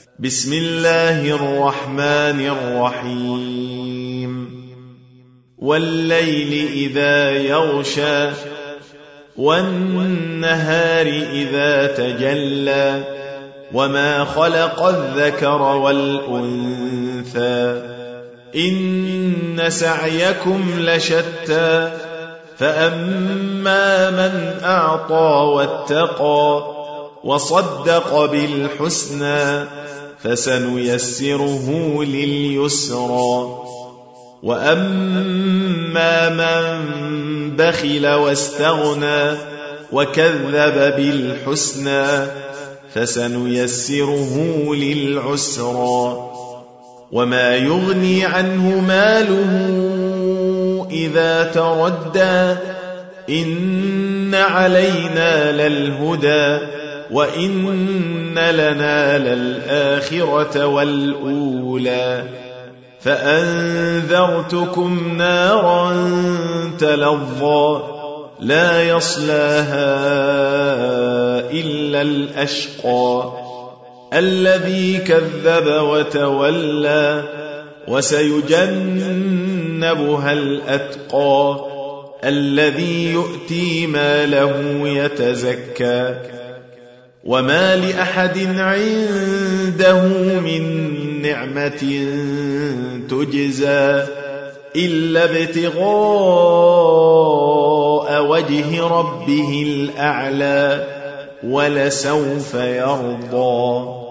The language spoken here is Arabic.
بسم الله الرحمن الرحيم والليل إذا يغشى والنهار إذا تجلى وما خلق الذكر والأنثى إن سعيكم لشتى فأما من أعطى واتقى وصدق بالحسنى فسنيسره لليسرى وأما من بخل واستغنى وكذب بالحسنى فسنيسره للعسرى وما يغني عنه ماله إذا تردى إن علينا للهدى وإن لنا للآخرة والأولى فأنذرتكم نارا تلظى لا يصلاها إلا الأشقى الذي كذب وتولى وسيجنبها الأتقى الذي يؤتي ماله يتزكى وما لأحد عنده من نعمة تجزى إلا ابتغاء وجه ربه الأعلى ولسوف يرضى.